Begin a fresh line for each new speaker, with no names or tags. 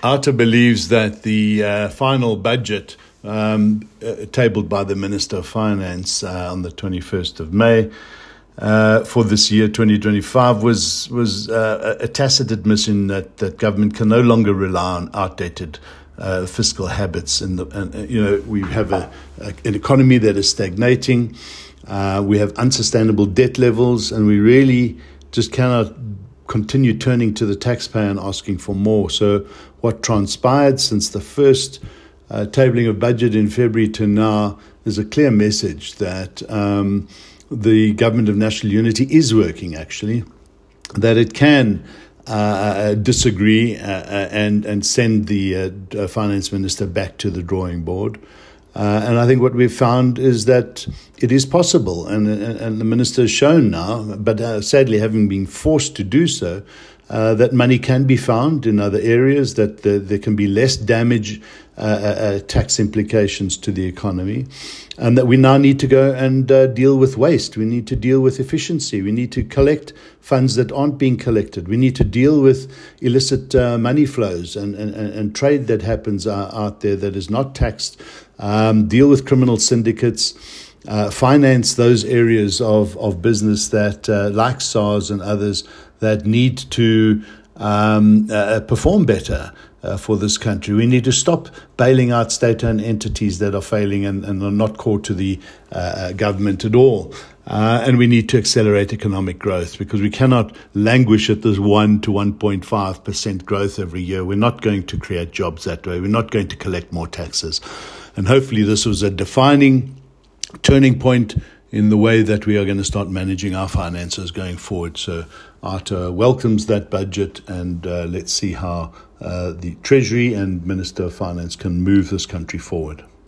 ARTA believes that the final budget tabled by the Minister of Finance on the 21st of May for this year, 2025, was a tacit admission that government can no longer rely on outdated fiscal habits. We have an economy that is stagnating. We have unsustainable debt levels, and we really just cannot continue turning to the taxpayer and asking for more. So what transpired since the first tabling of budget in February to now is a clear message that the Government of National Unity is working, actually, that it can disagree and send the Finance Minister back to the drawing board. And I think what we've found is that it is possible, and the Minister has shown now, but sadly having been forced to do so, that money can be found in other areas, that there can be less damage, tax implications to the economy, and that we now need to go and deal with waste. We need to deal with efficiency. We need to collect funds that aren't being collected. We need to deal with illicit money flows and trade that happens out there that is not taxed, deal with criminal syndicates, finance those areas of business that, like SARS and others, that need to perform better for this country. We need to stop bailing out state-owned entities that are failing and are not core to the government at all. And we need to accelerate economic growth, because we cannot languish at this 1 to 1.5% growth every year. We're not going to create jobs that way. We're not going to collect more taxes. And hopefully this was a defining turning point in the way that we are going to start managing our finances going forward. So ARTA welcomes that budget, and let's see how the Treasury and Minister of Finance can move this country forward.